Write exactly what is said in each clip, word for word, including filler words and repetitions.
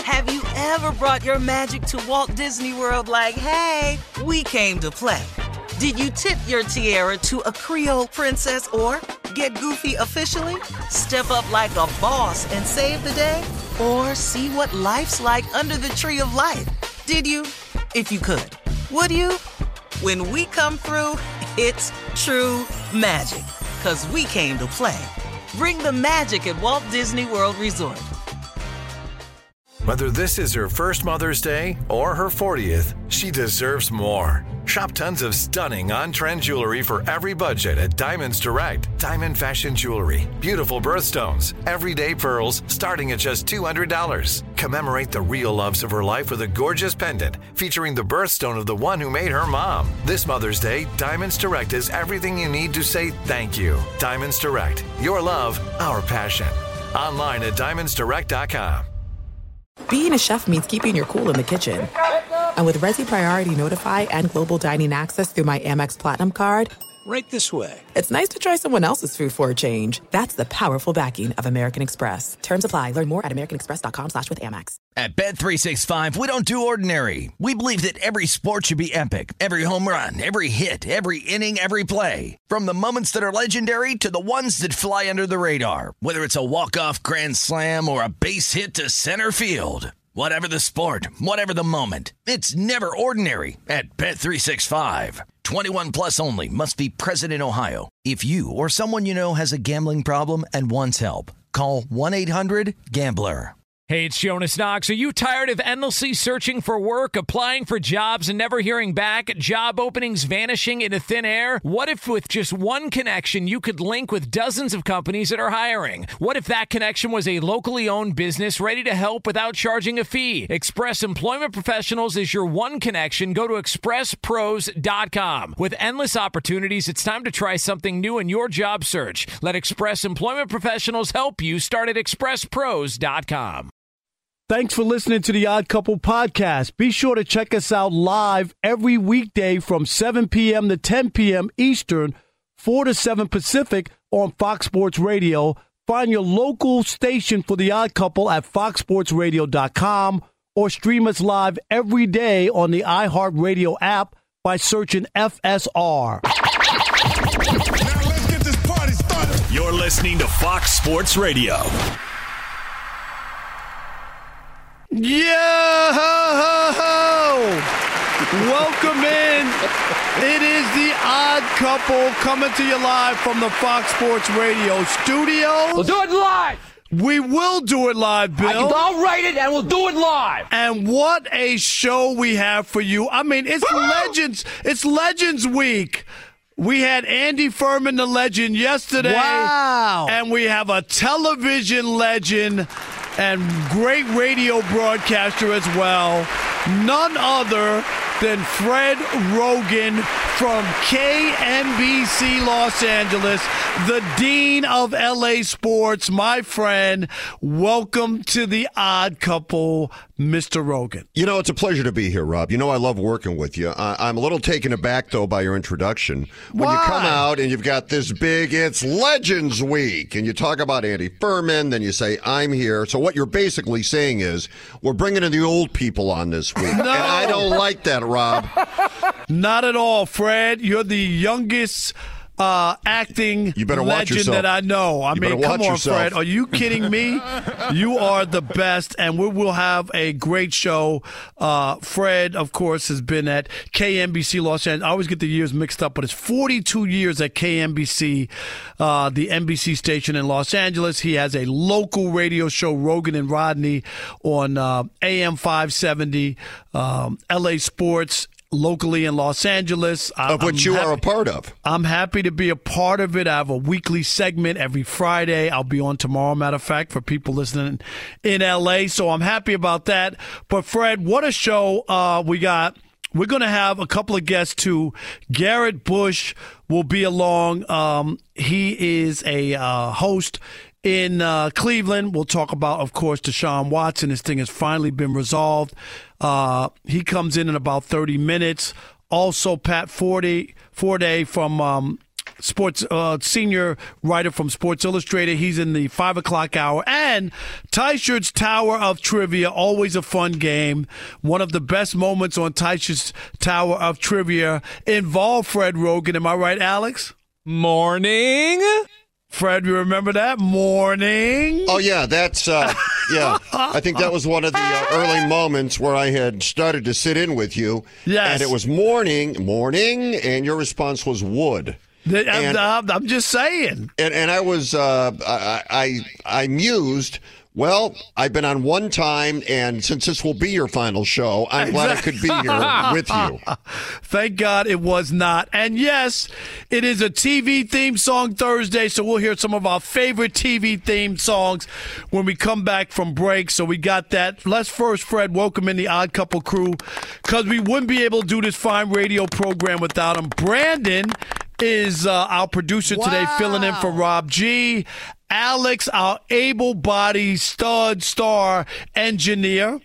Have you ever brought your magic to Walt Disney World like, hey, we came to play? Did you tip your tiara to a Creole princess or get goofy officially? Step up like a boss and save the day? Or see what life's like under the tree of life? Did you? If you could. Would you? When we come through, it's true magic. 'Cause we came to play. Bring the magic at Walt Disney World Resort. Whether this is her first Mother's Day or her fortieth, she deserves more. Shop tons of stunning on-trend jewelry for every budget at Diamonds Direct. Diamond fashion jewelry, beautiful birthstones, everyday pearls starting at just two hundred dollars. Commemorate the real loves of her life with a gorgeous pendant featuring the birthstone of the one who made her mom. This Mother's Day, Diamonds Direct is everything you need to say thank you. Diamonds Direct, your love, our passion. Online at diamonds direct dot com. Being a chef means keeping your cool in the kitchen. And with Resi Priority Notify and Global Dining Access through my Amex Platinum card, right this way. It's nice to try someone else's food for a change. That's the powerful backing of American Express. Terms apply. Learn more at americanexpress.com slash with Amex. At Bet three sixty-five, we don't do ordinary. We believe that every sport should be epic. Every home run, every hit, every inning, every play. From the moments that are legendary to the ones that fly under the radar. Whether it's a walk-off grand slam or a base hit to center field. Whatever the sport, whatever the moment, it's never ordinary at Bet three sixty-five. twenty-one plus only. Must be present in Ohio. If you or someone you know has a gambling problem and wants help, call one eight hundred gambler. Hey, it's Jonas Knox. Are you tired of endlessly searching for work, applying for jobs, and never hearing back? Job openings vanishing into thin air? What if with just one connection, you could link with dozens of companies that are hiring? What if that connection was a locally owned business ready to help without charging a fee? Express Employment Professionals is your one connection. Go to express pros dot com. With endless opportunities, it's time to try something new in your job search. Let Express Employment Professionals help you. Start at express pros dot com. Thanks for listening to the Odd Couple podcast. Be sure to check us out live every weekday from seven p.m. to ten p.m. Eastern, four to seven Pacific on Fox Sports Radio. Find your local station for the Odd Couple at fox sports radio dot com or stream us live every day on the iHeartRadio app by searching F S R. Now let's get this party started. You're listening to Fox Sports Radio. Yeah, ho, ho, ho. Welcome in. It is the Odd Couple coming to you live from the Fox Sports Radio studios. We'll do it live. We will do it live, Bill. I'll write it and we'll do it live. And what a show we have for you. I mean, it's Woo! Legends. It's Legends Week. We had Andy Furman, the legend, yesterday. Wow. And we have a television legend and great radio broadcaster as well. None other than Fred Roggin from K N B C Los Angeles, the Dean of L A Sports. My friend, welcome to the Odd Couple, Mister Roggin. You know, it's a pleasure to be here, Rob. You know I love working with you. I- I'm a little taken aback, though, by your introduction. When Why? you come out and you've got this big, it's Legends Week, and you talk about Andy Furman, then you say, I'm here. So what you're basically saying is, we're bringing in the old people on this week. No. And I don't like that, Rob. Not at all, Fred. You're the youngest uh, acting you better watch legend yourself. that I know. I you mean, come on, yourself. Fred. Are you kidding me? You are the best, and we will have a great show. Uh, Fred, of course, has been at K N B C Los Angeles. I always get the years mixed up, but it's forty-two years at K N B C, uh, the N B C station in Los Angeles. He has a local radio show, Roggin and Rodney, on uh, A M five seventy, um, L A Sports, locally in Los Angeles. Of which I'm you happy, are a part of. I'm happy to be a part of it. I have a weekly segment every Friday. I'll be on tomorrow, matter of fact, for people listening in L A. So I'm happy about that. But, Fred, what a show uh, we got. We're going to have a couple of guests, too. Garrett Bush will be along. Um, he is a uh, host in uh, Cleveland. We'll talk about, of course, Deshaun Watson. This thing has finally been resolved. Uh, he comes in in about thirty minutes. Also, Pat Forday, Forday from um, sports uh, senior writer from Sports Illustrated. He's in the five o'clock hour. And Teichert's Tower of Trivia, always a fun game. One of the best moments on Teichert's Tower of Trivia involved Fred Rogan. Am I right, Alex? Morning. Fred, you remember that? Morning. Oh, yeah, that's, uh, yeah. I think that was one of the uh, early moments where I had started to sit in with you. Yes. And it was morning, morning, and your response was wood. The, and, I'm, I'm just saying. And, and I was, uh, I, I, I mused, well, I've been on one time, and since this will be your final show, I'm glad I could be here with you. Thank God it was not. And yes, it is a T V theme song Thursday, so we'll hear some of our favorite T V theme songs when we come back from break. So we got that. Let's first, Fred, welcome in the Odd Couple crew, because we wouldn't be able to do this fine radio program without him. Brandon is uh, our producer today, wow. filling in for Rob G. Alex, our able-bodied stud star engineer,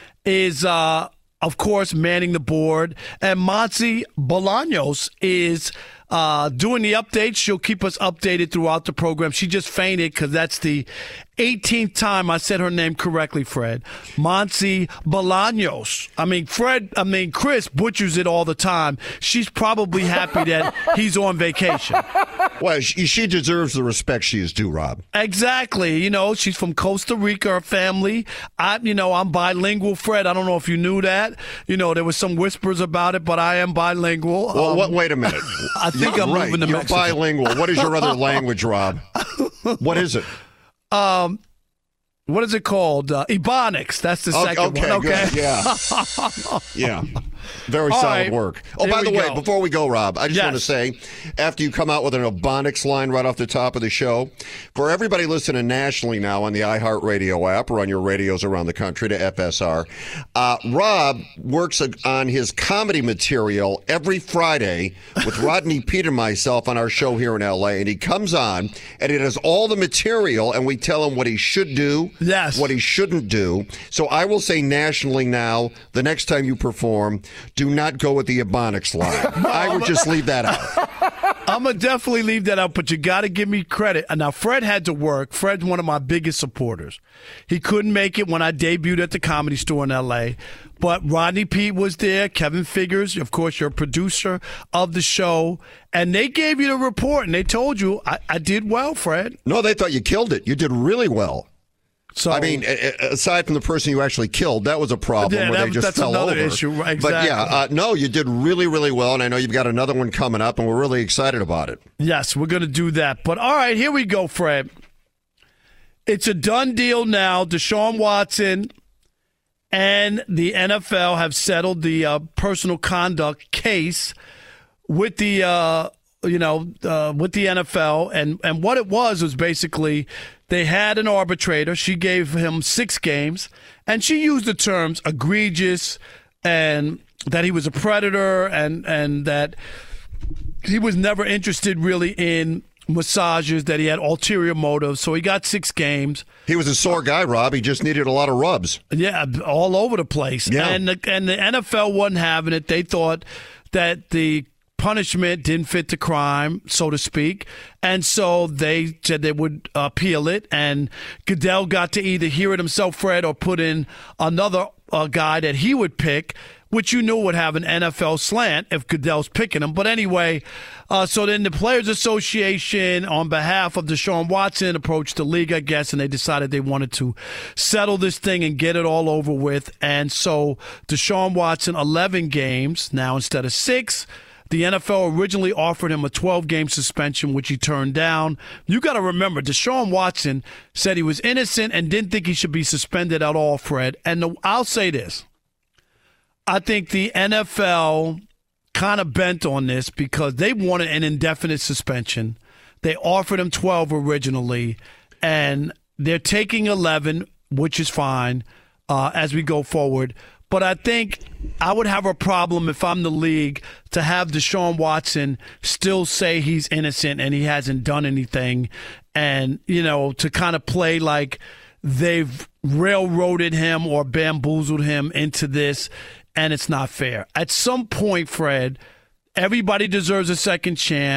is, uh, of course, manning the board. And Monty Bolaños is uh, doing the updates. She'll keep us updated throughout the program. She just fainted because that's the eighteenth time I said her name correctly, Fred. Monty Bolaños. I mean, Fred, I mean, Chris butchers it all the time. She's probably happy that he's on vacation. Well, she, she deserves the respect she is due, Rob. Exactly. You know, she's from Costa Rica, her family. I, you know, I'm bilingual, Fred. I don't know if you knew that. You know, there was some whispers about it, but I am bilingual. Well, um, what, wait a minute. I think You're I'm right. moving to You're Mexico. bilingual. What is your other language, Rob? What is it? Um, what is it called? Uh, Ebonics. That's the okay, second okay, one. Okay. Good. Yeah. Yeah. Very All solid right. work. Oh, Here by the we way, go. before we go, Rob, I just Yes. want to say, after you come out with an Ebonics line right off the top of the show, for everybody listening nationally now on the iHeartRadio app or on your radios around the country to F S R, uh, Rob works on his comedy material every Friday with Rodney Peter and myself on our show here in L A, and he comes on, and it has all the material, and we tell him what he should do, yes. what he shouldn't do. So I will say nationally now, the next time you perform, do not go with the Ebonics line. I would just leave that out. I'm going to definitely leave that out, but you got to give me credit. Now, Fred had to work. Fred's one of my biggest supporters. He couldn't make it when I debuted at the Comedy Store in L A, but Rodney Pete was there, Kevin Figures, of course, your producer of the show, and they gave you the report, and they told you I, I did well, Fred. No, they thought you killed it. You did really well. So, I mean, aside from the person you actually killed, that was a problem yeah, where that, they just that's fell another over. issue, right? Exactly. But yeah, uh, no, you did really, really well, and I know you've got another one coming up, and we're really excited about it. Yes, we're going to do that. But all right, here we go, Fred. It's a done deal now. Deshaun Watson and the N F L have settled the uh, personal conduct case with the uh, you know uh, with the N F L, and and what it was was basically they had an arbitrator. She gave him six games, and she used the terms egregious and that he was a predator, and and that he was never interested really in massages, that he had ulterior motives. So he got six games. He was a sore guy, Rob. He just needed a lot of rubs. Yeah, all over the place. Yeah. And the, and the N F L wasn't having it. They thought that the punishment didn't fit the crime, so to speak. And so they said they would appeal it. And Goodell got to either hear it himself, Fred, or put in another uh, guy that he would pick, which you knew would have an N F L slant if Goodell's picking him. But anyway, uh, so then the Players Association, on behalf of Deshaun Watson, approached the league, I guess, and they decided they wanted to settle this thing and get it all over with. And so Deshaun Watson, eleven games now instead of six. The N F L originally offered him a twelve-game suspension, which he turned down. You got to remember, Deshaun Watson said he was innocent and didn't think he should be suspended at all, Fred. And the, I'll say this. I think the N F L kind of bent on this because they wanted an indefinite suspension. They offered him twelve originally, and they're taking eleven, which is fine uh, as we go forward. But I think I would have a problem if I'm the league to have Deshaun Watson still say he's innocent and he hasn't done anything, and, you know, to kind of play like they've railroaded him or bamboozled him into this, and it's not fair. At some point, Fred, everybody deserves a second chance.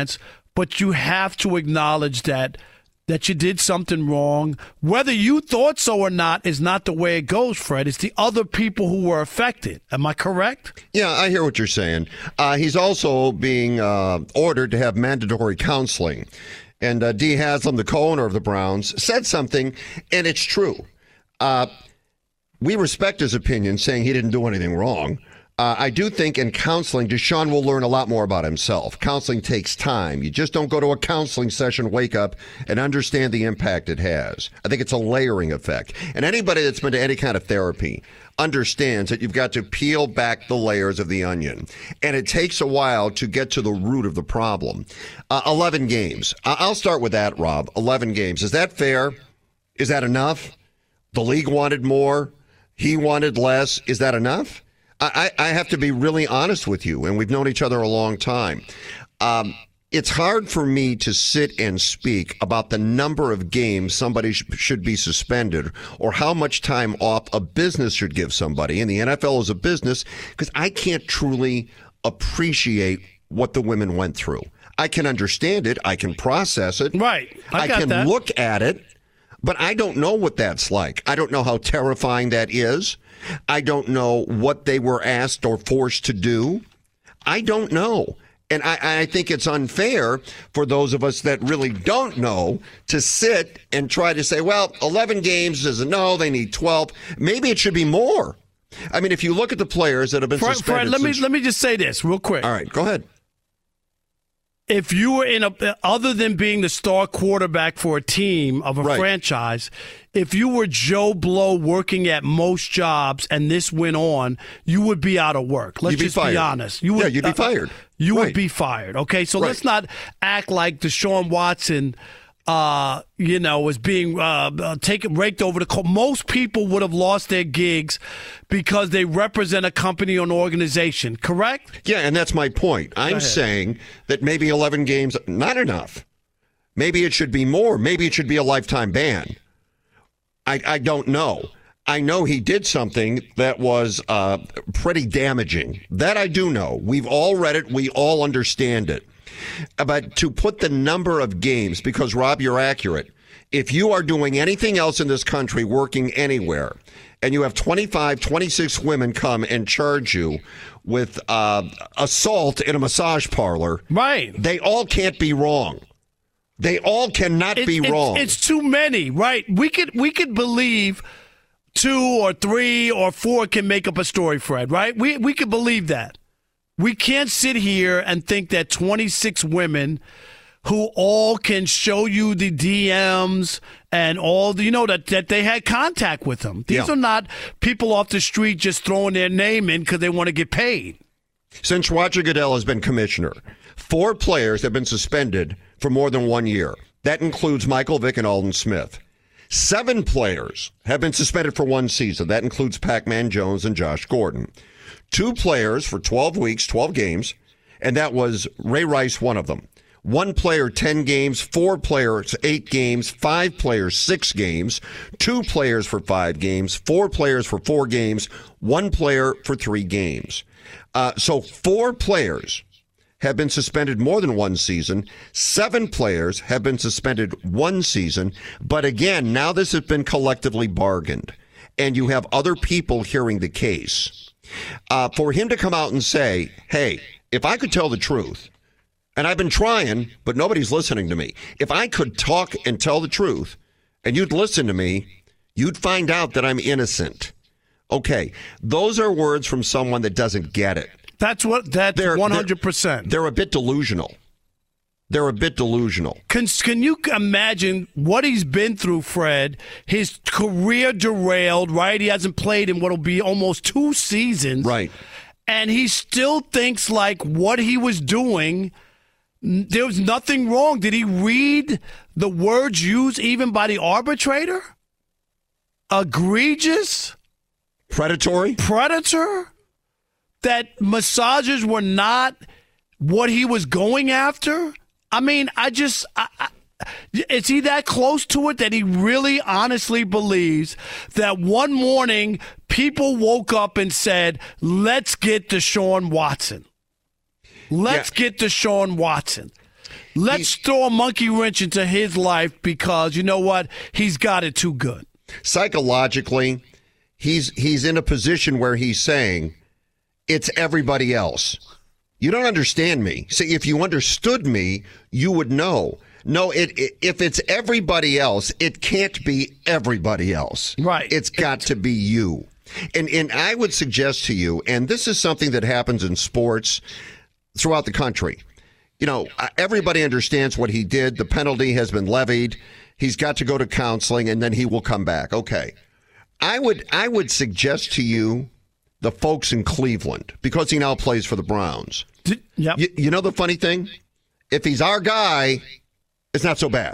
but you have to acknowledge that that you did something wrong. Whether you thought so or not is not the way it goes, Fred. It's the other people who were affected. Am I correct? Yeah, I hear what you're saying. Uh, he's also being uh, ordered to have mandatory counseling. And uh, Dee Haslam, the co-owner of the Browns, said something, and it's true. Uh, we respect his opinion, saying he didn't do anything wrong. Uh, I do think in counseling, Deshaun will learn a lot more about himself. Counseling takes time. You just don't go to a counseling session, wake up, and understand the impact it has. I think it's a layering effect. And anybody that's been to any kind of therapy understands that you've got to peel back the layers of the onion. And it takes a while to get to the root of the problem. Uh, eleven games. I'll start with that, Rob. eleven games. Is that fair? Is that enough? The league wanted more. He wanted less. Is that enough? I, I have to be really honest with you, and we've known each other a long time. Um, it's hard for me to sit and speak about the number of games somebody sh- should be suspended or how much time off a business should give somebody. And the N F L is a business because I can't truly appreciate what the women went through. I can understand it. I can process it. Right. I, I got can that. look at it, but I don't know what that's like. I don't know how terrifying that is. I don't know what they were asked or forced to do. I don't know. And I, I think it's unfair for those of us that really don't know to sit and try to say, well, eleven games is a no, they need twelve. Maybe it should be more. I mean, if you look at the players that have been Fred, suspended. Fred, let me since... let me just say this real quick. All right, go ahead. If you were in a, other than being the star quarterback for a team of a right. franchise, if you were Joe Blow working at most jobs and this went on, you would be out of work. Let's you'd be just fired. be honest. You would, yeah, you'd be fired. Uh, you right. would be fired. Okay, so right. let's not act like Deshaun Watson, uh, you know, was being uh, taken raked over the coal. Most people would have lost their gigs because they represent a company or an organization, correct? Yeah, and that's my point. I'm saying that maybe eleven games, not enough. Maybe it should be more. Maybe it should be a lifetime ban. I, I don't know. I know he did something that was uh, pretty damaging. That I do know. We've all read it. We all understand it. But to put the number of games, because, Rob, you're accurate. If you are doing anything else in this country, working anywhere, and you have twenty-five, twenty-six women come and charge you with uh, assault in a massage parlor, right? They all can't be wrong. They all cannot it, be it, wrong. It's too many, right? We could we could believe two or three or four can make up a story, Fred, right? We we could believe that. We can't sit here and think that twenty-six women who all can show you the D Ms and all the, you know, that, that they had contact with them. These yeah. are not people off the street just throwing their name in because they want to get paid. Since Roger Goodell has been commissioner, four players have been suspended for more than one year. That includes Michael Vick and Alden Smith. Seven players have been suspended for one season. That includes Pac-Man Jones and Josh Gordon. Two players for twelve weeks, twelve games, and that was Ray Rice, one of them. One player, ten games, four players, eight games, five players, six games, two players for five games, four players for four games, one player for three games. Uh, so four players have been suspended more than one season. Seven players have been suspended one season. But again, now this has been collectively bargained, and you have other people hearing the case. Uh, for him to come out and say, hey, if I could tell the truth, and I've been trying, but nobody's listening to me. If I could talk and tell the truth, and you'd listen to me, you'd find out that I'm innocent. Okay, those are words from someone that doesn't get it. That's what, that's they're, one hundred percent. They're, they're a bit delusional. They're a bit delusional. Can, can you imagine what he's been through, Fred? His career derailed, right? He hasn't played in what will be almost two seasons. Right. And he still thinks like what he was doing, there was nothing wrong. Did he read the words used even by the arbitrator? Egregious? Predatory? Predator? That massages were not what he was going after? I mean, I just, I, I, is he that close to it that he really honestly believes that one morning people woke up and said, let's get Deshaun Watson. Let's yeah. get Deshaun Watson. Let's throw a monkey wrench into his life because, you know what? He's got it too good. Psychologically, he's he's in a position where he's saying, it's everybody else. You don't understand me. See, if you understood me, you would know. No, it, it if it's everybody else, it can't be everybody else. Right. It's got to be you. And and I would suggest to you, and this is something that happens in sports throughout the country. You know, everybody understands what he did. The penalty has been levied. He's got to go to counseling, and then he will come back. Okay. I would I would suggest to you the folks in Cleveland, because he now plays for the Browns. Yep. You, you know the funny thing? If he's our guy, it's not so bad.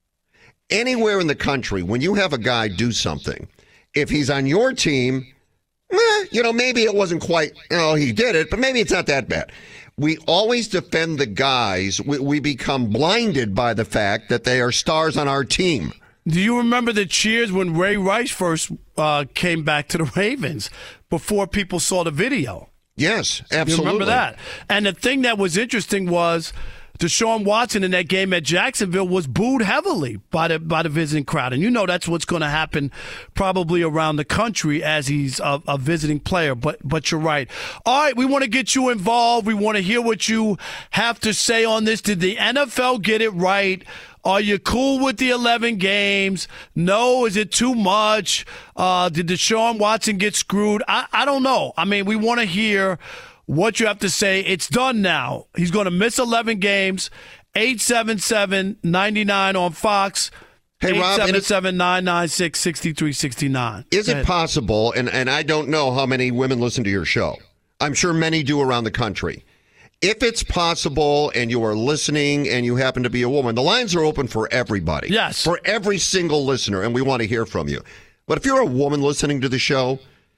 Anywhere in the country, when you have a guy do something, if he's on your team, eh, you know, maybe it wasn't quite, you know, he did it, but maybe it's not that bad. We always defend the guys. We, we become blinded by the fact that they are stars on our team. Do you remember the cheers when Ray Rice first uh, came back to the Ravens before people saw the video? Yes, absolutely. You remember that? And the thing that was interesting was Deshaun Watson in that game at Jacksonville was booed heavily by the by the visiting crowd. And you know that's what's going to happen probably around the country as he's a, a visiting player. But but you're right. All right, we want to get you involved. We want to hear what you have to say on this. Did the N F L get it right? Are you cool with the eleven games? No, is it too much? Uh, did Deshaun Watson get screwed? I, I don't know. I mean, we want to hear what you have to say. It's done now. He's going to miss eleven games. eight seven seven, nine nine on Fox. Hey, Rob, eight seven seven, nine nine six, six three six nine. Is it possible, and, and I don't know how many women listen to your show. I'm sure many do around the country. If it's possible and you are listening and you happen to be a woman, the lines are open for everybody. Yes. For every single listener, and we want to hear from you. But if you're a woman listening to the show,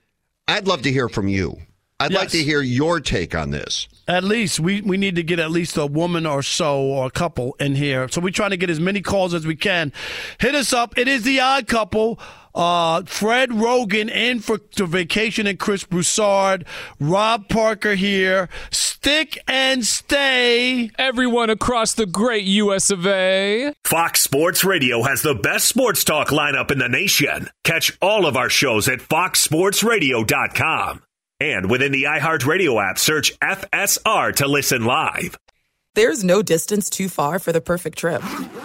I'd love to hear from you. I'd Yes. like to hear your take on this. At least we, we need to get at least a woman or so or a couple in here. So we're trying to get as many calls as we can. Hit us up. It is the Odd Couple. Uh, Fred Rogan in for to vacation and Chris Broussard. Rob Parker here. Stick and stay. Everyone across the great U S of A. Fox Sports Radio has the best sports talk lineup in the nation. Catch all of our shows at fox sports radio dot com. And within the iHeartRadio app, search F S R to listen live. There's no distance too far for the perfect trip.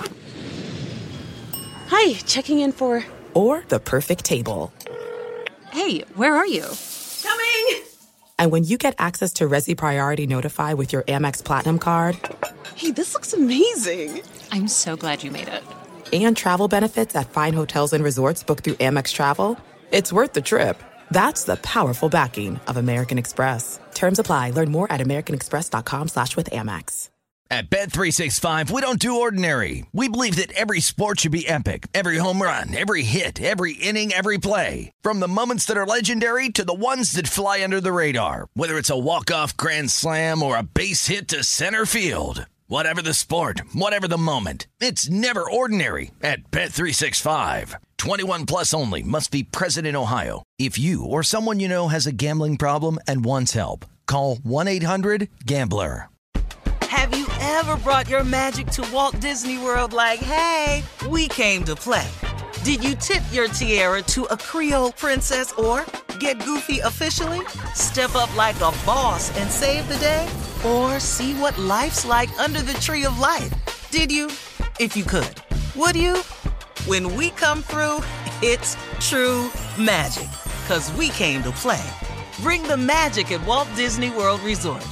Hi, checking in for... Or the perfect table. Hey, where are you? Coming! And when you get access to Resi Priority Notify with your Amex Platinum card... Hey, this looks amazing. I'm so glad you made it. And travel benefits at fine hotels and resorts booked through Amex Travel, it's worth the trip. That's the powerful backing of American Express. Terms apply. Learn more at americanexpress.com slash with Amex. At Bet three sixty-five, we don't do ordinary. We believe that every sport should be epic. Every home run, every hit, every inning, every play. From the moments that are legendary to the ones that fly under the radar. Whether it's a walk-off grand slam or a base hit to center field. Whatever the sport, whatever the moment. It's never ordinary at Bet three sixty-five. twenty-one plus only. Must be present in Ohio. If you or someone you know has a gambling problem and wants help, call one eight hundred gambler. Have you ever brought your magic to Walt Disney World like, hey, we came to play? Did you tip your tiara to a Creole princess or get goofy officially? Step up like a boss and save the day? Or see what life's like under the tree of life? Did you? If you could. Would you? When we come through, it's true magic. 'Cause we came to play. Bring the magic at Walt Disney World Resort.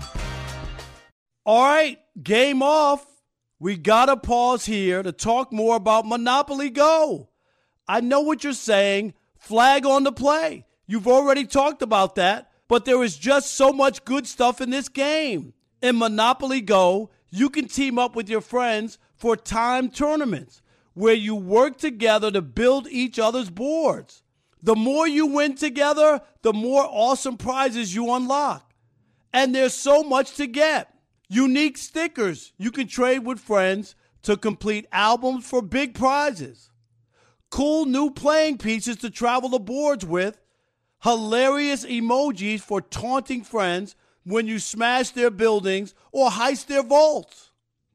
All right, game off. We got to pause here to talk more about Monopoly Go. I know what you're saying. Flag on the play. You've already talked about that, but there is just so much good stuff in this game. In Monopoly Go, you can team up with your friends for timed tournaments where you work together to build each other's boards. The more you win together, the more awesome prizes you unlock. And there's so much to get. Unique stickers you can trade with friends to complete albums for big prizes. Cool new playing pieces to travel the boards with. Hilarious emojis for taunting friends when you smash their buildings or heist their vaults.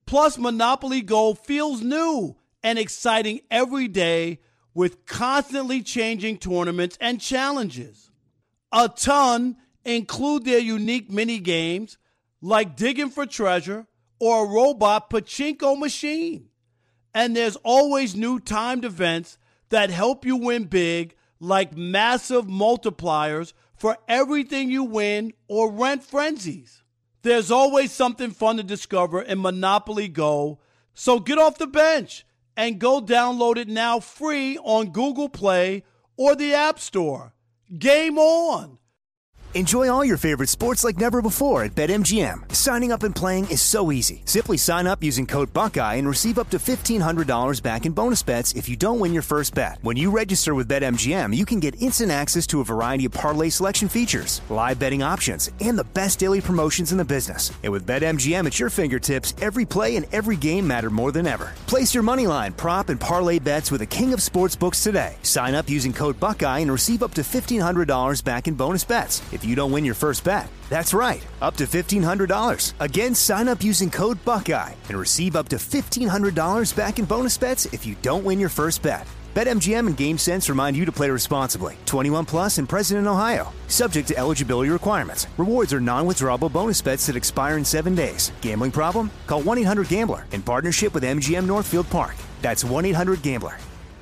Plus, Monopoly Go feels new and exciting every day with constantly changing tournaments and challenges. A ton include their unique mini games like digging for treasure or a robot pachinko machine. And there's always new timed events that help you win big, like massive multipliers for everything you win or rent frenzies. There's always something fun to discover in Monopoly Go, so get off the bench and go download it now free on Google Play or the App Store. Game on! Enjoy all your favorite sports like never before at BetMGM. Signing up and playing is so easy. Simply sign up using code Buckeye and receive up to fifteen hundred dollars back in bonus bets if you don't win your first bet. When you register with BetMGM, you can get instant access to a variety of parlay selection features, live betting options, and the best daily promotions in the business. And with BetMGM at your fingertips, every play and every game matter more than ever. Place your moneyline, prop, and parlay bets with the king of sportsbooks today. Sign up using code Buckeye and receive up to fifteen hundred dollars back in bonus bets if you don't win your first bet. That's right, up to fifteen hundred dollars. Again, sign up using code Buckeye and receive up to fifteen hundred dollars back in bonus bets if you don't win your first bet. BetMGM and GameSense remind you to play responsibly. twenty-one plus and present in Ohio. Subject to eligibility requirements. Rewards are non-withdrawable bonus bets that expire in seven days. Gambling problem? Call one eight hundred gambler in partnership with M G M Northfield Park. That's one eight hundred gambler.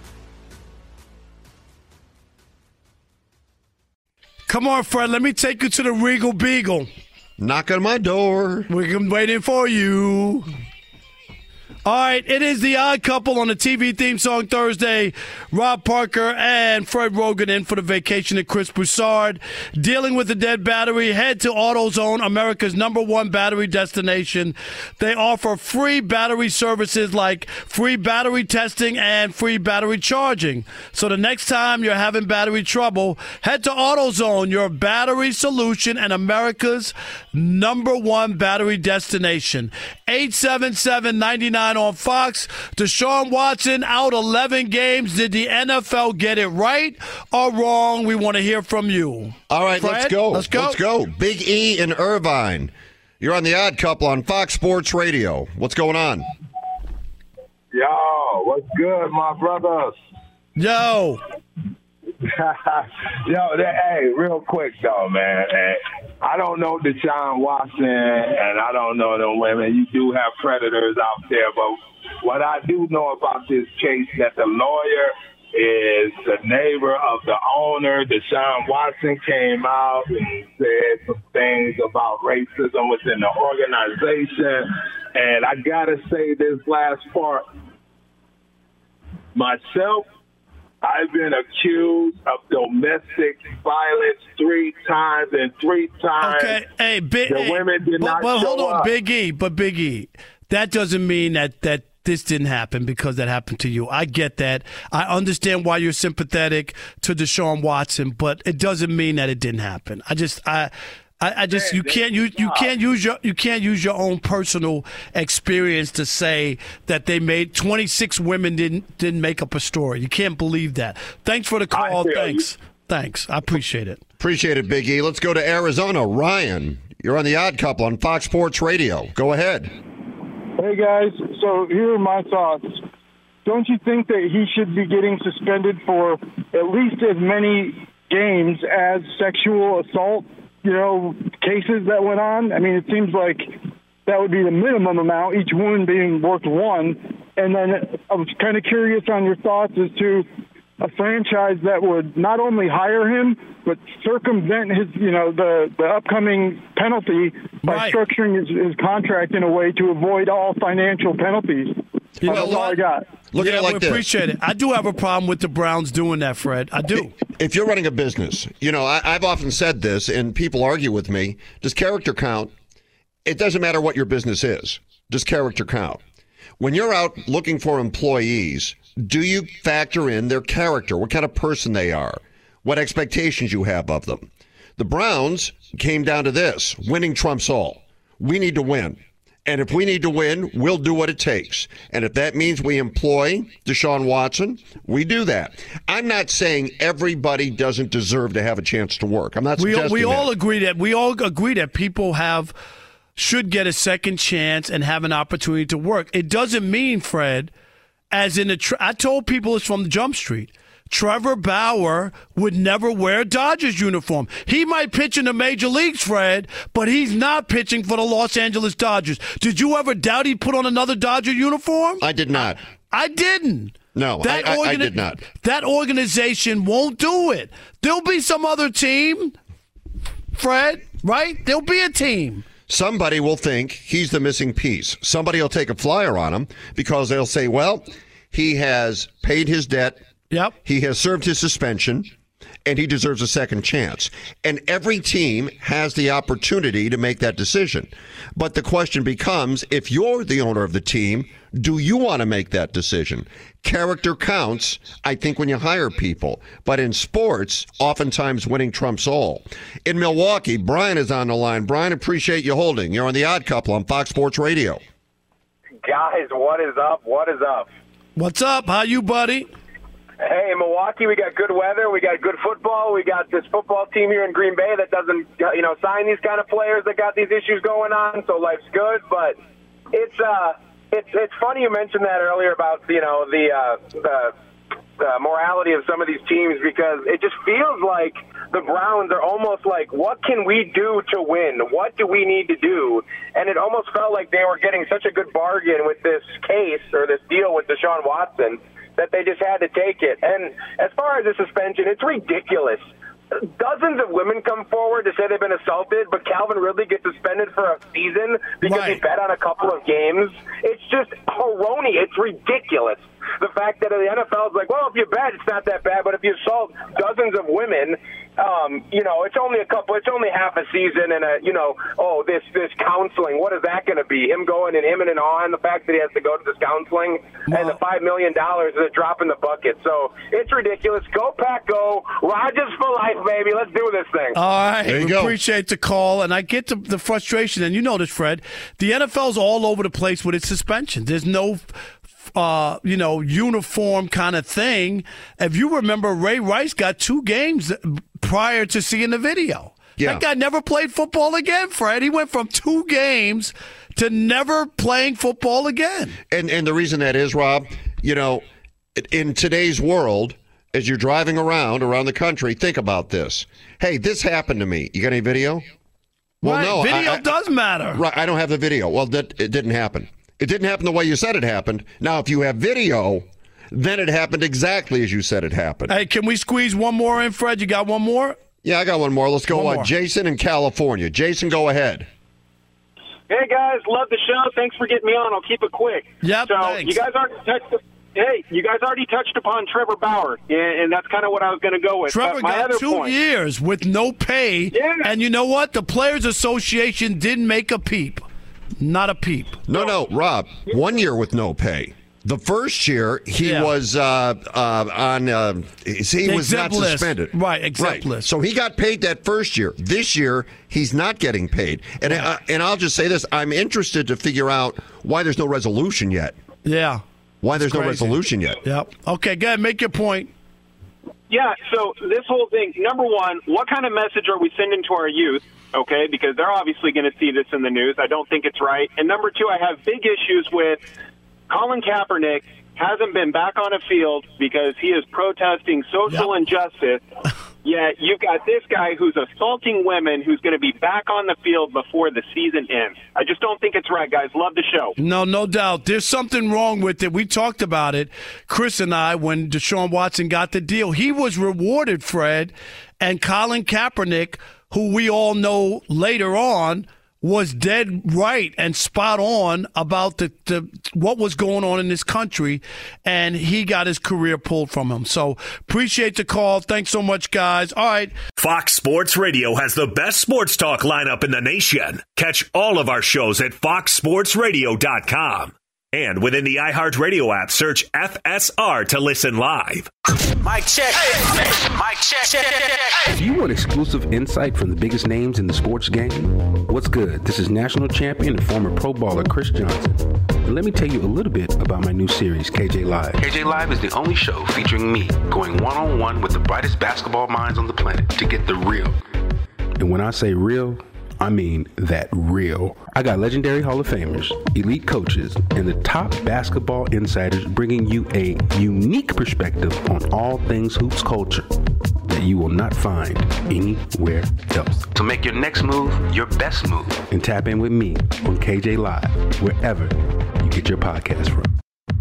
Come on, Fred. Let me take you to the Regal Beagle. Knock on my door. We're waiting for you. All right, it is The Odd Couple on the T V theme song Thursday. Rob Parker and Fred Rogan in for the vacation at Chris Broussard. Dealing with the dead battery, head to AutoZone, America's number one battery destination. They offer free battery services like free battery testing and free battery charging. So the next time you're having battery trouble, head to AutoZone, your battery solution and America's number one battery destination. eight seven seven, nine nine on Fox. Deshaun Watson out eleven games. Did the N F L get it right or wrong? We want to hear from you. All right, Fred, let's go. Let's go. Let's go. Big E in Irvine. You're on The Odd Couple on Fox Sports Radio. What's going on? Yo, what's good, my brothers? Yo. Yo, that, hey, real quick though, man. Hey, I don't know Deshaun Watson, and I don't know them women. You do have predators out there, but what I do know about this case that the lawyer is the neighbor of the owner. Deshaun Watson came out and said some things about racism within the organization, and I gotta say this last part. Myself, I've been accused of domestic violence three times, and three times okay. Hey, Big, the hey, women did but, not but show hold on, up. Big E, but Big E, that doesn't mean that, that this didn't happen because that happened to you. I get that. I understand why you're sympathetic to Deshaun Watson, but it doesn't mean that it didn't happen. I just, I... I, I just you can't use you can't use your you can't use your own personal experience to say that they made twenty-six women didn't didn't make up a story. You can't believe that. Thanks for the call. Thanks. You. Thanks. I appreciate it. Appreciate it, Big E. Let's go to Arizona. Ryan, you're on The Odd Couple on Fox Sports Radio. Go ahead. Hey guys, so here are my thoughts. Don't you think that he should be getting suspended for at least as many games as sexual assault? You know, cases that went on. I mean, it seems like that would be the minimum amount, each one being worth one. And then I was kind of curious on your thoughts as to a franchise that would not only hire him, but circumvent his, you know, the, the upcoming penalty by right. structuring his, his contract in a way to avoid all financial penalties. You That's know all I got. Look yeah, at it like we this. appreciate it. I do have a problem with the Browns doing that, Fred. I do. If you're running a business, you know, I, I've often said this, and people argue with me, does character count? It doesn't matter what your business is. Does character count? When you're out looking for employees, do you factor in their character, what kind of person they are, what expectations you have of them? The Browns came down to this. Winning trumps all. We need to win. And if we need to win, we'll do what it takes. And if that means we employ Deshaun Watson, we do that. I'm not saying everybody doesn't deserve to have a chance to work. I'm not we, suggesting we that. all agree that we all agree that people have should get a second chance and have an opportunity to work. It doesn't mean, Fred, as in the tra- I told people it's from the Jump Street. Trevor Bauer would never wear a Dodgers uniform. He might pitch in the major leagues, Fred, but he's not pitching for the Los Angeles Dodgers. Did you ever doubt he'd put on another Dodger uniform? I did not. I, I didn't. No, that I, I, organi- I did not. That organization won't do it. There'll be some other team, Fred, right? There'll be a team. Somebody will think he's the missing piece. Somebody will take a flyer on him because they'll say, well, he has paid his debt. Yep. He has served his suspension, and he deserves a second chance. And every team has the opportunity to make that decision. But the question becomes, if you're the owner of the team, do you want to make that decision? Character counts, I think, when you hire people. But in sports, oftentimes winning trumps all. In Milwaukee, Brian is on the line. Brian, appreciate you holding. You're on The Odd Couple on Fox Sports Radio. Guys, what is up? What is up? What's up? How you, buddy? Hey, in Milwaukee, we got good weather. We got good football. We got this football team here in Green Bay that doesn't, you know, sign these kind of players that got these issues going on. So life's good, but it's uh, it's it's funny you mentioned that earlier about you know the uh, the, the morality of some of these teams because it just feels like the Browns are almost like, what can we do to win? What do we need to do? And it almost felt like they were getting such a good bargain with this case or this deal with Deshaun Watson that they just had to take it. And as far as the suspension, it's ridiculous. Dozens of women come forward to say they've been assaulted, but Calvin Ridley gets suspended for a season because right. he bet on a couple of games. It's just erroneous. It's ridiculous. The fact that the N F L is like, well, if you bet, it's not that bad, but if you assault dozens of women, um, you know, it's only a couple, it's only half a season, and a, you know, oh, this this counseling, what is that going to be? Him going and him and an on the fact that he has to go to this counseling, well, and the five million dollars is a drop in the bucket. So it's ridiculous. Go Pack, go Rodgers for life, baby. Let's do this thing. All right, there you we go. Appreciate the call, and I get the, the frustration, and you know this, Fred. The N F L's all over the place with its suspension. There's no. Uh, you know, uniform kind of thing. If you remember, Ray Rice got two games prior to seeing the video. Yeah. That guy never played football again, Fred. He went from two games to never playing football again. And and the reason that is, Rob, you know, in today's world, as you're driving around around the country, think about this. Hey, this happened to me. You got any video? Well, right. no. Video I, I, does matter. Right. I don't have the video. Well, that it didn't happen. It didn't happen the way you said it happened. Now, if you have video, then it happened exactly as you said it happened. Hey, can we squeeze one more in, Fred? You got one more? Yeah, I got one more. Let's go on. Jason in California. Jason, go ahead. Hey, guys. Love the show. Thanks for getting me on. I'll keep it quick. Yep, so thanks. you guys already touched Hey, you guys already touched upon Trevor Bauer, and that's kind of what I was going to go with. Trevor but my got other two point, years with no pay, yeah. and you know what? The Players Association didn't make a peep. Not a peep. No, no, Rob, one year with no pay. The first year, he yeah. was uh, uh, on, uh, he was exempt not list. suspended. Right, exempt right. list. So he got paid that first year. This year, he's not getting paid. And, right. uh, and I'll just say this. I'm interested to figure out why there's no resolution yet. Yeah. Why there's crazy. no resolution yet. Yep. Okay, go ahead. Make your point. Yeah, so this whole thing, number one, what kind of message are we sending to our youth? Okay, because they're obviously going to see this in the news. I don't think it's right. And number two, I have big issues with Colin Kaepernick hasn't been back on a field because he is protesting social yep. injustice. Yet you've got this guy who's assaulting women who's going to be back on the field before the season ends. I just don't think it's right, guys. Love the show. No, no doubt. There's something wrong with it. We talked about it, Chris and I, when Deshaun Watson got the deal. He was rewarded, Fred, and Colin Kaepernick, who we all know later on was dead right and spot on about the, the what was going on in this country, and he got his career pulled from him. So appreciate the call. Thanks so much, guys. All right. Fox Sports Radio has the best sports talk lineup in the nation. Catch all of our shows at fox sports radio dot com. And within the iHeartRadio app, search F S R to listen live. Mic check. Mic check. Do you want exclusive insight from the biggest names in the sports game? What's good? This is national champion and former pro baller Chris Johnson. And let me tell you a little bit about my new series, K J Live. K J Live is the only show featuring me going one-on-one with the brightest basketball minds on the planet to get the real. And when I say real, I mean that real. I got legendary Hall of Famers, elite coaches, and the top basketball insiders bringing you a unique perspective on all things hoops culture that you will not find anywhere else. So make your next move your best move and tap in with me on K J Live, wherever you get your podcast from.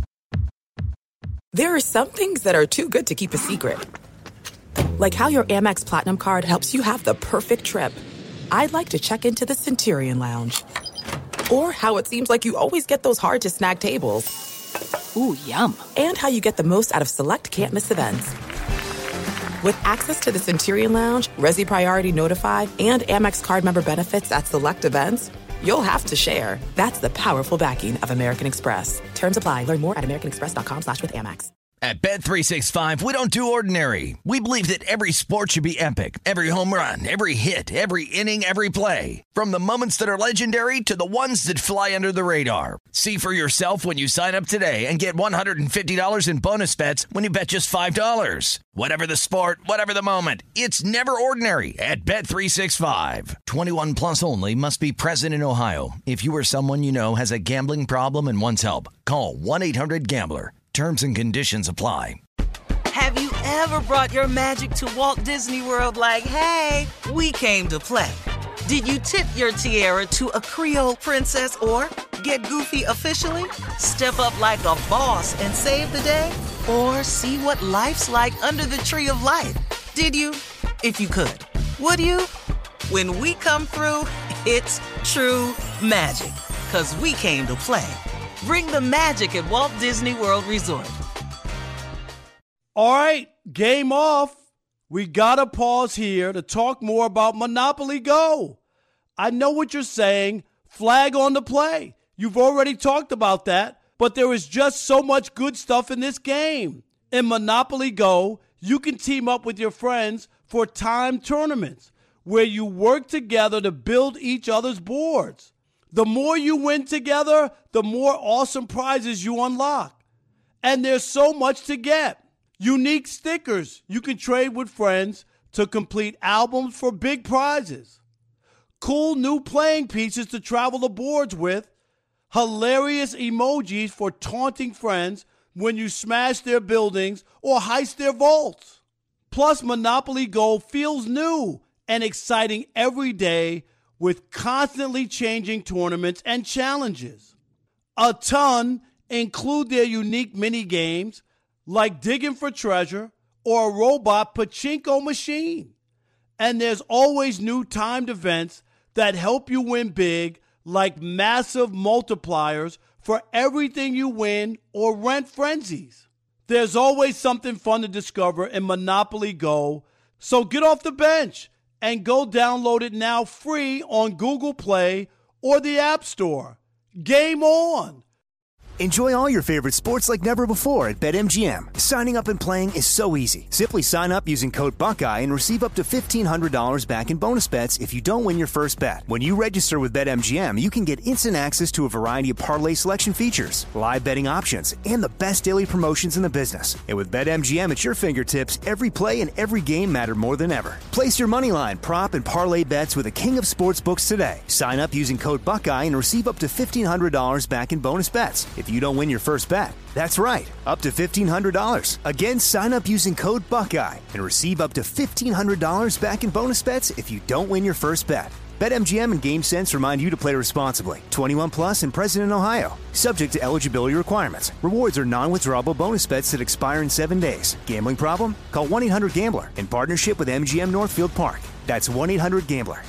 There are some things that are too good to keep a secret. Like how your Amex Platinum card helps you have the perfect trip. I'd like to check into the Centurion Lounge. Or how it seems like you always get those hard-to-snag tables. Ooh, yum. And how you get the most out of select can't-miss events. With access to the Centurion Lounge, Resi Priority Notify, and Amex card member benefits at select events, you'll have to share. That's the powerful backing of American Express. Terms apply. Learn more at americanexpress.com slash with Amex. At Bet three sixty-five, we don't do ordinary. We believe that every sport should be epic. Every home run, every hit, every inning, every play. From the moments that are legendary to the ones that fly under the radar. See for yourself when you sign up today and get one hundred fifty dollars in bonus bets when you bet just five dollars. Whatever the sport, whatever the moment, it's never ordinary at Bet three sixty-five. twenty-one plus only. Must be present in Ohio. If you or someone you know has a gambling problem and wants help, call one eight hundred gambler. Terms and conditions apply. Have you ever brought your magic to Walt Disney World like, hey, we came to play? Did you tip your tiara to a Creole princess or get goofy officially? Step up like a boss and save the day? Or see what life's like under the tree of life? Did you? If you could. Would you? When we come through, it's true magic. 'Cause we came to play. Bring the magic at Walt Disney World Resort. All right, game off. We got to pause here to talk more about Monopoly Go. I know what you're saying. Flag on the play. You've already talked about that, but there is just so much good stuff in this game. In Monopoly Go, you can team up with your friends for timed tournaments where you work together to build each other's boards. The more you win together, the more awesome prizes you unlock. And there's so much to get. Unique stickers you can trade with friends to complete albums for big prizes. Cool new playing pieces to travel the boards with. Hilarious emojis for taunting friends when you smash their buildings or heist their vaults. Plus, Monopoly Go feels new and exciting every day with constantly changing tournaments and challenges. A ton include their unique mini games like digging for treasure or a robot pachinko machine. And there's always new timed events that help you win big, like massive multipliers for everything you win or rent frenzies. There's always something fun to discover in Monopoly Go, so get off the bench and go download it now free on Google Play or the App Store. Game on! Enjoy all your favorite sports like never before at BetMGM. Signing up and playing is so easy. Simply sign up using code Buckeye and receive up to fifteen hundred dollars back in bonus bets if you don't win your first bet. When you register with BetMGM, you can get instant access to a variety of parlay selection features, live betting options, and the best daily promotions in the business. And with BetMGM at your fingertips, every play and every game matter more than ever. Place your moneyline, prop, and parlay bets with the king of sportsbooks today. Sign up using code Buckeye and receive up to fifteen hundred dollars back in bonus bets if you don't win your first bet. That's right, up to fifteen hundred dollars. Again, sign up using code Buckeye and receive up to fifteen hundred dollars back in bonus bets if you don't win your first bet. BetMGM and GameSense remind you to play responsibly. twenty-one plus and present in Ohio. Subject to eligibility requirements. Rewards are non-withdrawable bonus bets that expire in seven days. Gambling problem? Call one eight hundred gambler in partnership with M G M Northfield Park. That's one eight hundred gambler.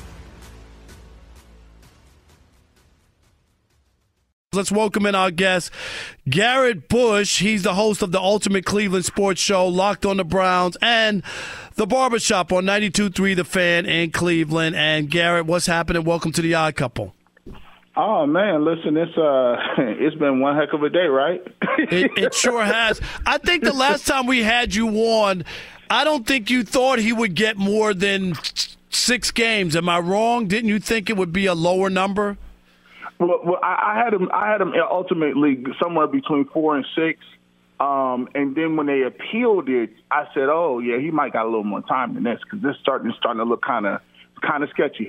Let's welcome in our guest, Garrett Bush. He's the host of the Ultimate Cleveland Sports Show, Locked on the Browns, and The Barbershop on ninety-two point three The Fan in Cleveland. And Garrett, what's happening? Welcome to the Odd Couple. Oh man, listen, it's uh, it's been one heck of a day, right? it, it sure has. I think the last time we had you on, I don't think you thought he would get more than six games. Am I wrong? Didn't you think it would be a lower number? Well, well I, I had him. I had him ultimately somewhere between four and six. Um, and then when they appealed it, I said, "Oh yeah, he might got a little more time than this because this starting starting to look kind of kind of sketchy here."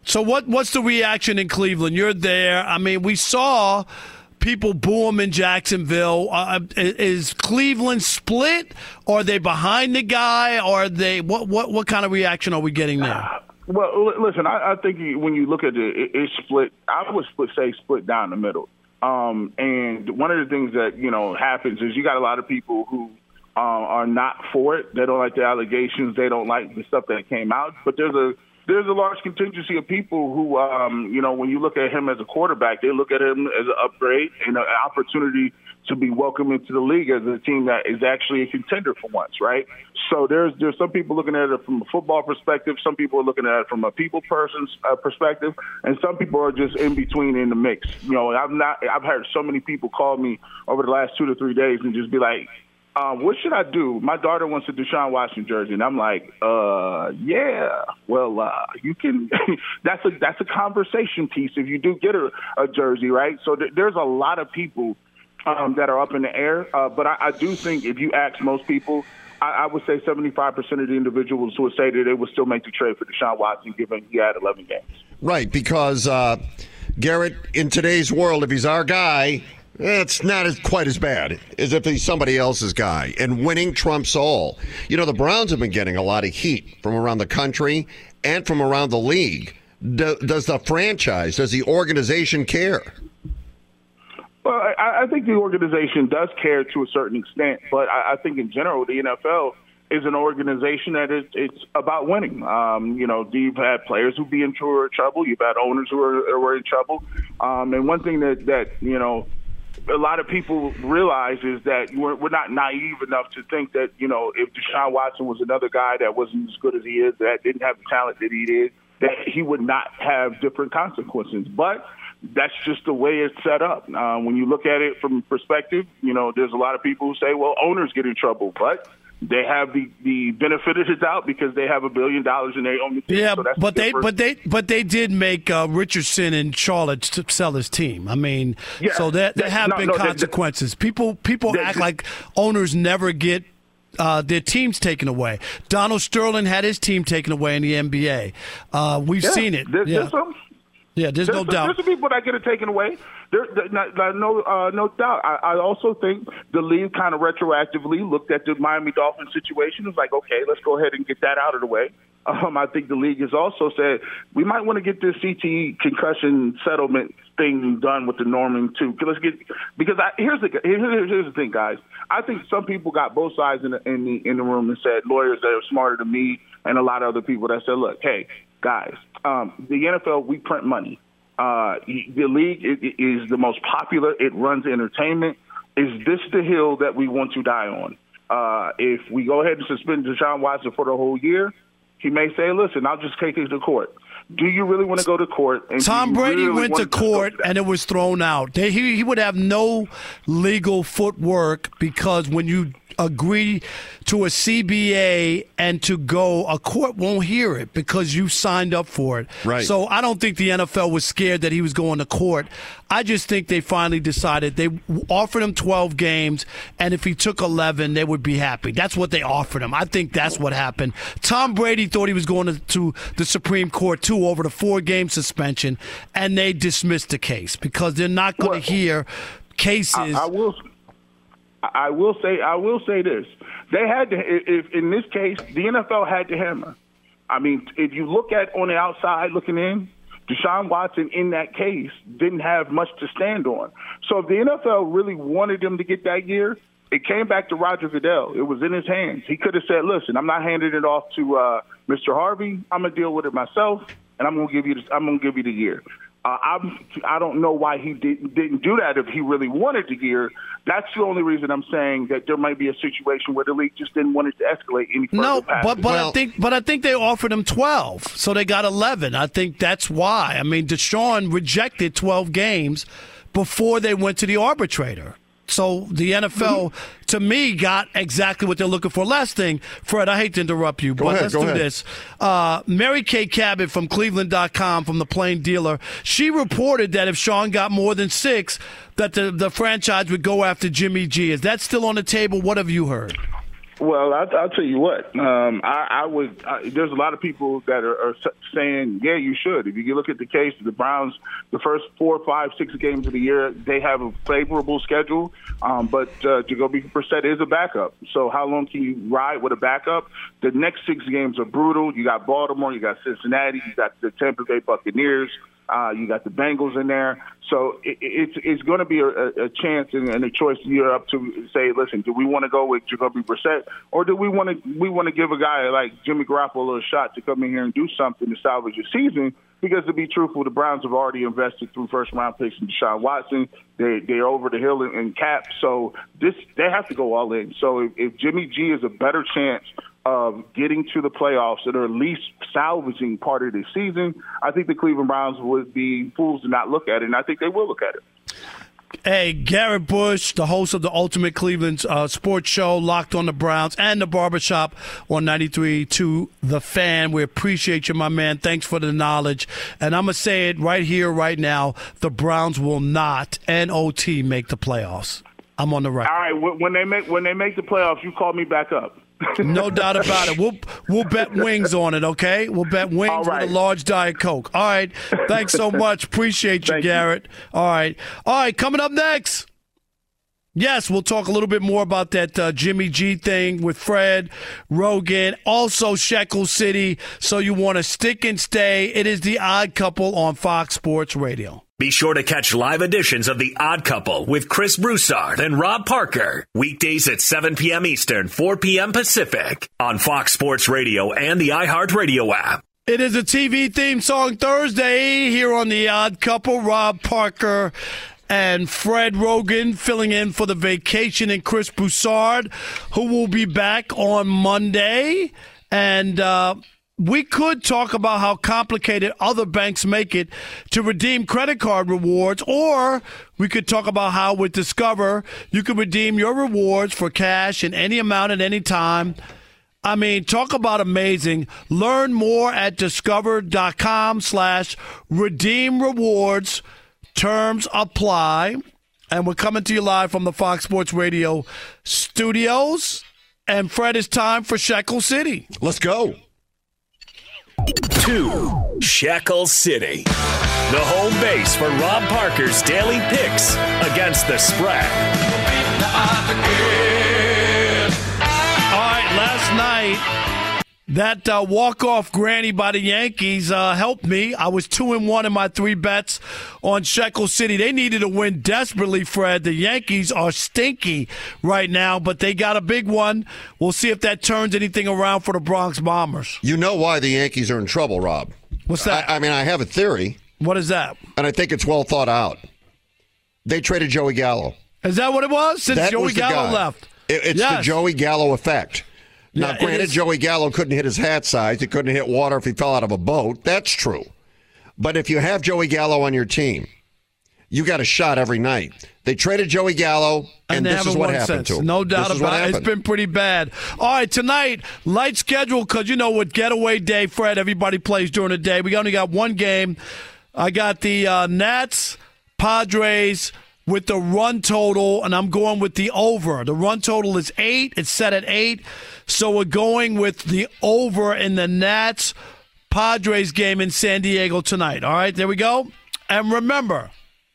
So what? What's the reaction in Cleveland? You're there. I mean, we saw people boo him in Jacksonville. Uh, is Cleveland split? Or are they behind the guy? Or are they what? What? What kind of reaction are we getting there? Well, listen, I, I think when you look at it, it, it's split. I would split, say split down the middle. Um, and one of the things that you know happens is you got a lot of people who uh, are not for it. They don't like the allegations. They don't like the stuff that came out. But there's a There's a large contingency of people who, um, you know, when you look at him as a quarterback, they look at him as an upgrade and an opportunity to be welcomed into the league as a team that is actually a contender for once, right? So there's there's some people looking at it from a football perspective, some people are looking at it from a people person's uh, perspective, and some people are just in between in the mix. You know, I've not I've heard so many people call me over the last two to three days and just be like, Um, what should I do? My daughter wants a Deshaun Watson jersey, and I'm like, uh, yeah. Well, uh, you can. that's a that's a conversation piece if you do get a, a jersey, right? So th- there's a lot of people um, that are up in the air, uh, but I, I do think if you ask most people, I, I would say seventy-five percent of the individuals would say that they would still make the trade for Deshaun Watson, given he had eleven games. Right, because uh, Garrett, in today's world, if he's our guy, it's not as, quite as bad as if he's somebody else's guy. And winning trumps all. You know, the Browns have been getting a lot of heat from around the country and from around the league. Do, does the franchise, does the organization care? Well, I, I think the organization does care to a certain extent, but I, I think in general the N F L is an organization that is it's about winning. Um, you know, you've had players who be in trouble. You've had owners who are, who are in trouble. Um, and one thing that, that, you know, a lot of people realize is that we're, we're not naive enough to think that, you know, if Deshaun Watson was another guy that wasn't as good as he is, that didn't have the talent that he did, that he would not have different consequences. But that's just the way it's set up. Uh, when you look at it from perspective, you know, there's a lot of people who say, well, owners get in trouble, but they have the, the benefit of the doubt because they have a billion dollars and they own the team. Yeah, so that's but the they but they but they did make uh, Richardson and Charlotte to sell his team. I mean, yeah, so there, there have no, been no, consequences. people people act like owners never get uh, their teams taken away. Donald Sterling had his team taken away in the N B A. Uh, we've yeah, seen it. There, yeah. There's some, yeah, there's, there's no some, doubt. There's some people that get it taken away. There, there, no, no, uh, no doubt. I, I also think the league kind of retroactively looked at the Miami Dolphins situation. It was like, okay, let's go ahead and get that out of the way. Um, I think the league has also said we might want to get this C T E concussion settlement thing done with the Norman too. Let's get because I, here's the here's, here's the thing, guys. I think some people got both sides in the in the in the room and said lawyers that are smarter than me and a lot of other people that said, look, hey, guys, um, the N F L, we print money. Uh, the league is the most popular. It runs entertainment. Is this the hill that we want to die on? Uh, if we go ahead and suspend Deshaun Watson for the whole year, he may say, listen, I'll just take it to court. Do you really want to go to court? And Tom Brady really went to court to and it was thrown out. They, he, he would have no legal footwork because when you agree to a C B A and to go, a court won't hear it because you signed up for it. Right. So I don't think the N F L was scared that he was going to court. I just think they finally decided they offered him twelve games, and if he took eleven, they would be happy. That's what they offered him. I think that's what happened. Tom Brady thought he was going to, to the Supreme Court, too, over the four-game suspension, and they dismissed the case because they're not going to hear cases. I, I will I will say I will say this. They had to if in this case the N F L had to hammer. I mean, if you look at on the outside looking in, Deshaun Watson in that case didn't have much to stand on. So if the N F L really wanted him to get that year, it came back to Roger Goodell. It was in his hands. He could have said, listen, I'm not handing it off to uh, Mister Harvey. I'm going to deal with it myself, and I'm going to give you the, I'm going to give you the year. Uh, I'm, I don't know why he didn't, didn't do that if he really wanted the year. That's the only reason I'm saying that there might be a situation where the league just didn't want it to escalate any further. No, but but well, I think but I think they offered him twelve, so they got eleven. I think that's why. I mean, Deshaun rejected twelve games before they went to the arbitrator. So the N F L, to me, got exactly what they're looking for. Last thing, Fred, I hate to interrupt you, go but ahead, let's do ahead. this. Uh, Mary Kay Cabot from Cleveland dot com, from the Plain Dealer, she reported that if Sean got more than six, that the, the franchise would go after Jimmy G. Is that still on the table? What have you heard? Well, I, I'll tell you what. Um, I, I would. I, there's a lot of people that are, are saying, yeah, you should. If you look at the case, the Browns, the first four, five, six games of the year, they have a favorable schedule. Um, but uh, Jacoby Brissett is a backup. So how long can you ride with a backup? The next six games are brutal. You got Baltimore, you got Cincinnati, you got the Tampa Bay Buccaneers. Uh, you got the Bengals in there. So it, it's it's going to be a, a chance and, and a choice you're up to say, listen, do we want to go with Jacoby Brissett, or do we want to we want to give a guy like Jimmy Garoppolo a shot to come in here and do something to salvage the season? Because to be truthful, the Browns have already invested through first-round picks in Deshaun Watson. They, they're over the hill in, in cap. So this they have to go all in. So if, if Jimmy G is a better chance of getting to the playoffs or at least salvaging part of the season, I think the Cleveland Browns would be fools to not look at it, and I think they will look at it. Hey, Garrett Bush, the host of the Ultimate Cleveland uh, Sports Show, Locked on the Browns, and the Barbershop on ninety-three point two The Fan. We appreciate you, my man. Thanks for the knowledge. And I'm going to say it right here, right now. The Browns will not, N O T, make the playoffs. I'm on the record. All right, when they make when they make the playoffs, you call me back up. No doubt about it. We'll we'll bet wings on it, okay? We'll bet wings right. with a large Diet Coke. All right. Thanks so much. Appreciate you, Thank Garrett. You. All right. All right, coming up next. Yes, we'll talk a little bit more about that uh, Jimmy G thing with Fred Rogan. Also, Shekel City. So you want to stick and stay. It is The Odd Couple on Fox Sports Radio. Be sure to catch live editions of The Odd Couple with Chris Broussard and Rob Parker. Weekdays at seven p.m. Eastern, four p.m. Pacific on Fox Sports Radio and the iHeartRadio app. It is a T V theme song Thursday here on The Odd Couple. Rob Parker and Fred Rogan filling in for the vacation, and Chris Broussard, who will be back on Monday. And, uh, we could talk about how complicated other banks make it to redeem credit card rewards, or we could talk about how with Discover you can redeem your rewards for cash in any amount at any time. I mean, talk about amazing. Learn more at discover.com slash redeem rewards. Terms apply. And we're coming to you live from the Fox Sports Radio studios. And Fred, it's time for Shekel City. Let's go. Two, Shekel City. The home base for Rob Parker's daily picks against the spread. All right, last night, that uh, walk-off granny by the Yankees uh, helped me. I was two and one in my three bets on Shekel City. They needed to win desperately, Fred. The Yankees are stinky right now, but they got a big one. We'll see if that turns anything around for the Bronx Bombers. You know why the Yankees are in trouble, Rob. What's that? I, I mean, I have a theory. What is that? And I think it's well thought out. They traded Joey Gallo. Is that what it was? Since that Joey was Gallo left. It, it's yes. the Joey Gallo effect. Now, Yeah, granted, Joey Gallo couldn't hit his hat size. He couldn't hit water if he fell out of a boat. That's true. But if you have Joey Gallo on your team, you got a shot every night. They traded Joey Gallo, and, And they this is haven't what won happened since. to him. No doubt This is what about it. It's happened. been pretty bad. All right, tonight, light schedule because, you know, with Getaway Day, Fred, everybody plays during the day. We only got one game. I got the uh, Nats, Padres with the run total, and I'm going with the over. The run total is eight. It's set at eight. So we're going with the over in the Nats Padres game in San Diego tonight. All right, there we go. And remember,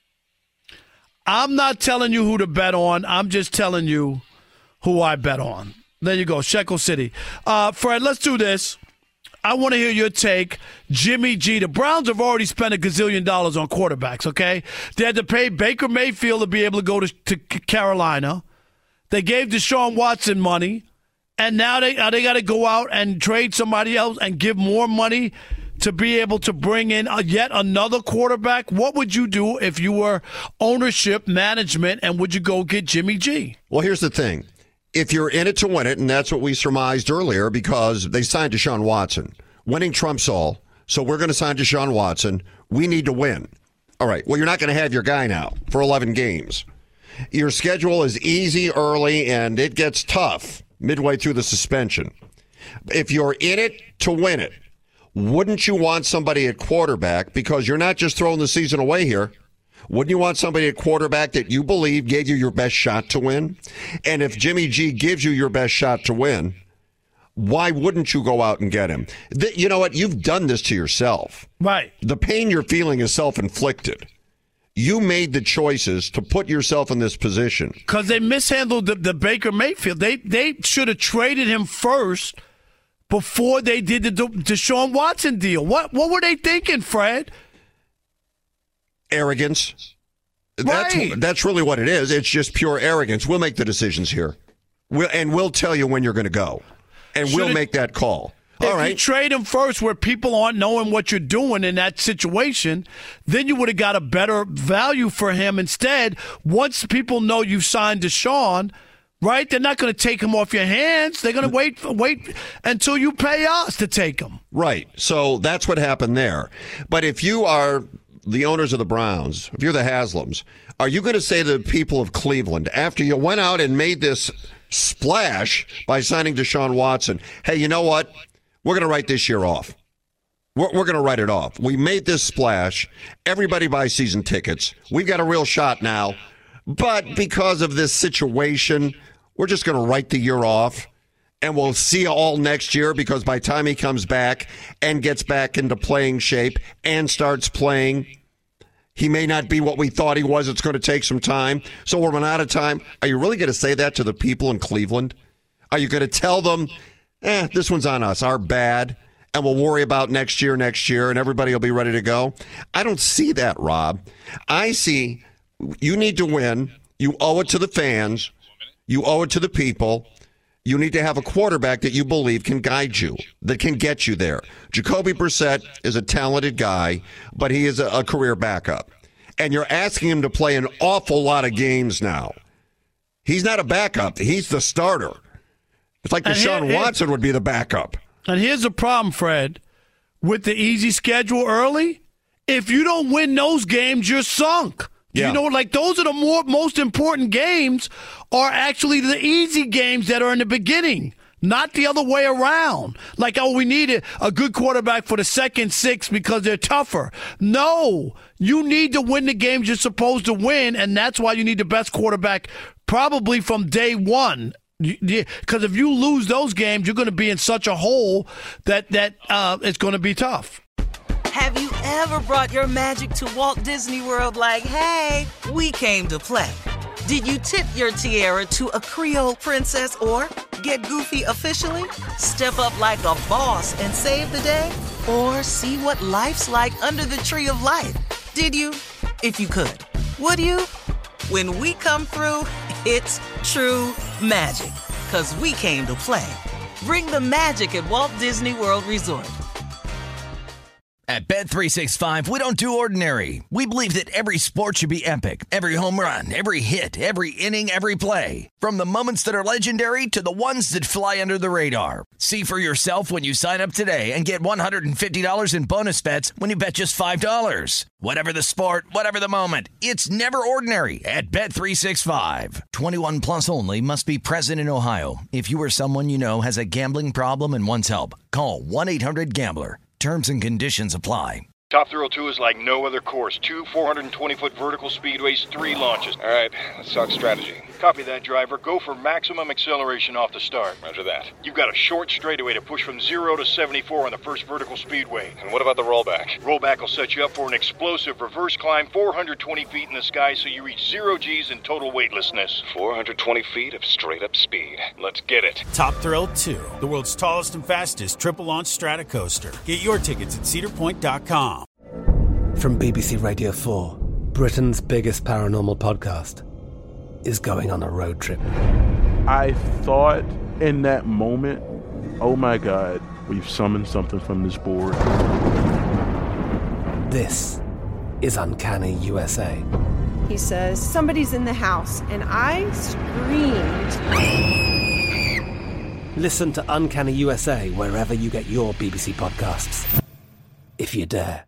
I'm not telling you who to bet on. I'm just telling you who I bet on. There you go, Shekel City. Uh, Fred, let's do this. I want to hear your take. Jimmy G. The Browns have already spent a gazillion dollars on quarterbacks, okay? They had to pay Baker Mayfield to be able to go to, to Carolina. They gave Deshaun Watson money. And now they uh, they got to go out and trade somebody else and give more money to be able to bring in a, yet another quarterback. What would you do if you were ownership, management, and would you go get Jimmy G? Well, here's the thing. If you're in it to win it, and that's what we surmised earlier because they signed Deshaun Watson. Winning trumps all, so we're going to sign Deshaun Watson. We need to win. All right, well, you're not going to have your guy now for eleven games. Your schedule is easy early, and it gets tough midway through the suspension. If you're in it to win it, wouldn't you want somebody at quarterback because you're not just throwing the season away here? Wouldn't you want somebody at quarterback that you believe gave you your best shot to win? And if Jimmy G gives you your best shot to win, why wouldn't you go out and get him? The, you know what? You've done this to yourself. Right. The pain you're feeling is self-inflicted. You made the choices to put yourself in this position. Because they mishandled the, the Baker Mayfield. They they should have traded him first before they did the De- Deshaun Watson deal. What what were they thinking, Fred? Arrogance. Right. That's, that's really what it is. It's just pure arrogance. We'll make the decisions here. We'll, and we'll tell you when you're going to go. And Should've, we'll make that call. All All if right. you trade him first where people aren't knowing what you're doing in that situation, then you would have got a better value for him. Instead, once people know you've signed Deshaun, right, they're not going to take him off your hands. They're going to wait wait until you pay us to take him. Right. So that's what happened there. But if you are the owners of the Browns, if you're the Haslams, are you going to say to the people of Cleveland, after you went out and made this splash by signing Deshaun Watson, hey, you know what? We're going to write this year off. We're, we're going to write it off. We made this splash. Everybody buys season tickets. We've got a real shot now. But because of this situation, we're just going to write the year off. And we'll see you all next year because by the time he comes back and gets back into playing shape and starts playing, he may not be what we thought he was. It's going to take some time. So we're out of time. Are you really going to say that to the people in Cleveland? Are you going to tell them, eh, this one's on us, our bad, and we'll worry about next year, next year, and everybody will be ready to go? I don't see that, Rob. I see you need to win. You owe it to the fans. You owe it to the people. You need to have a quarterback that you believe can guide you, that can get you there. Jacoby Brissett is a talented guy, but he is a, a career backup. And you're asking him to play an awful lot of games now. He's not a backup. He's the starter. It's like Deshaun here, Watson would be the backup. And here's the problem, Fred. With the easy schedule early, if you don't win those games, you're sunk. Yeah. You know, like those are the more most important games are actually the easy games that are in the beginning, not the other way around. Like, oh, we need a, a good quarterback for the second six because they're tougher. No, you need to win the games you're supposed to win, and that's why you need the best quarterback probably from day one. Because if you lose those games, you're going to be in such a hole that, that uh, it's going to be tough. Have you ever brought your magic to Walt Disney World like, hey, we came to play? Did you tip your tiara to a Creole princess or get goofy officially? Step up like a boss and save the day? Or see what life's like under the tree of life? Did you? If you could. Would you? When we come through, it's true magic. 'Cause we came to play. Bring the magic at Walt Disney World Resort. At Bet three sixty-five, we don't do ordinary. We believe that every sport should be epic. Every home run, every hit, every inning, every play. From the moments that are legendary to the ones that fly under the radar. See for yourself when you sign up today and get one hundred fifty dollars in bonus bets when you bet just five dollars. Whatever the sport, whatever the moment, it's never ordinary at Bet three sixty-five. twenty-one plus only. Must be present in Ohio. If you or someone you know has a gambling problem and wants help, call one eight hundred gambler. Terms and conditions apply. Top Thrill two is like no other course. Two four hundred twenty foot vertical speedways, three launches. All right, let's talk strategy. Copy that, driver. Go for maximum acceleration off the start. Roger that. You've got a short straightaway to push from zero to seventy-four on the first vertical speedway. And what about the rollback? Rollback will set you up for an explosive reverse climb four hundred twenty feet in the sky so you reach zero G's in total weightlessness. four hundred twenty feet of straight-up speed. Let's get it. Top Thrill two, the world's tallest and fastest triple-launch stratocoaster. Get your tickets at cedar point dot com. From B B C Radio four, Britain's biggest paranormal podcast is going on a road trip. I thought in that moment, oh my God, we've summoned something from this board. This is Uncanny U S A. He says, somebody's in the house, and I screamed. Listen to Uncanny U S A wherever you get your B B C podcasts, if you dare.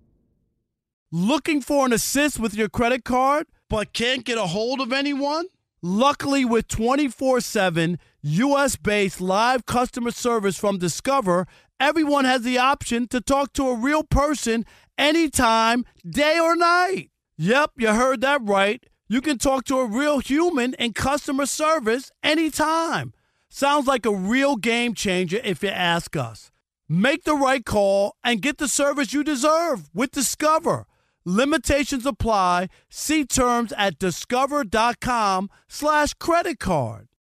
Looking for an assist with your credit card, but can't get a hold of anyone? Luckily, with twenty-four seven U S-based live customer service from Discover, everyone has the option to talk to a real person anytime, day or night. Yep, you heard that right. You can talk to a real human in customer service anytime. Sounds like a real game changer if you ask us. Make the right call and get the service you deserve with Discover. Limitations apply. See terms at discover.com slash credit card.